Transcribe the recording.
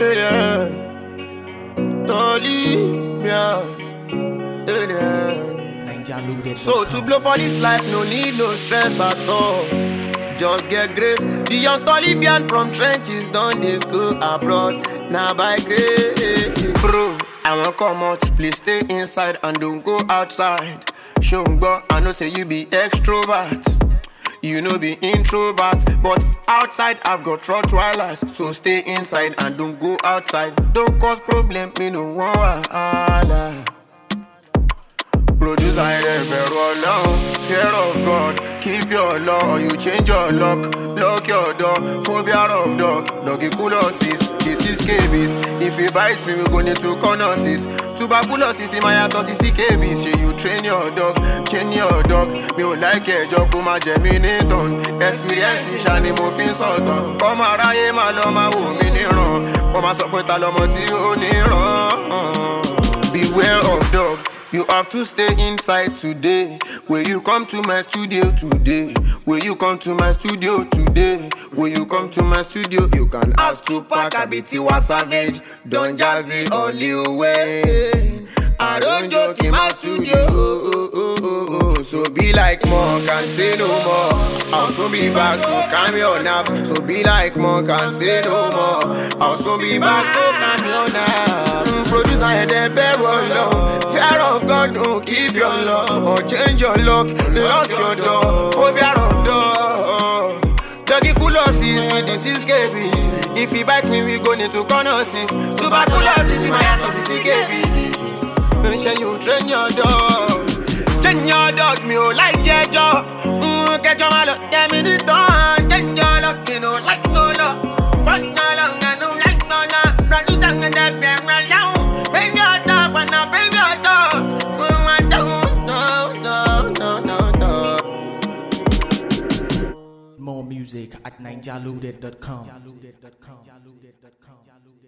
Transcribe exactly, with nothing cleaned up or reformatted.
alien, alien, alien. So to blow for this life, no need no stress at all. Just get grace. The young Taliban from trenches done they go abroad. Now by grace, bro. I won't come out, please stay inside and don't go outside. Shungba, I know say you be extrovert. You know be introvert, but outside I've got Rottweilers. So stay inside and don't go outside. Don't cause problem, me no wahala. Produce I never alone. Fear of God, keep your law or you change your lock. Lock your door, phobia of dog. Doggy culosis, this is scabies. If he bites me, we go need two connoisseurs. Tuberculosis in my atos is scabies. Say you train your dog, train your dog. Me won't like a job, come a germinate on. Experience is shiny, moving salt. Come a raye, my loma, who mini run. Come a support a loma, ti oni run. Beware of dog. You have to stay inside today. Will you come to my studio today? Will you come to my studio today? Will you come to my studio? You can ask Tupac, Abitiwa Savage, Don Jazzy or Lil Wayne. I don't joke in my studio. Oh, oh, oh, oh, oh. So be like more, can't say no more. I'll soon be back, so calm your nerves. So be like more, can't say no more. I'll soon be back, so calm your nerves. Produce I had a bear alone. Fear of God, don't keep your love. Or change your lock, lock your door. Phobia of door. Doggy culosis, this is scabies. If he bite me, we go need to connoisseurs. Tuberculosis in my atos is scabies. Make sure you train your dog. Train your dog, me oh like your jaw. Mmm, get your malo, get me the dawn. Train your dog, me no like no love. Fuck no long, I no like no love. Run you down and that bear around. Bring your dog, but now bring your dog. Mmm, I don't, no, no, no, no, no. More music at ninja loaded dot com.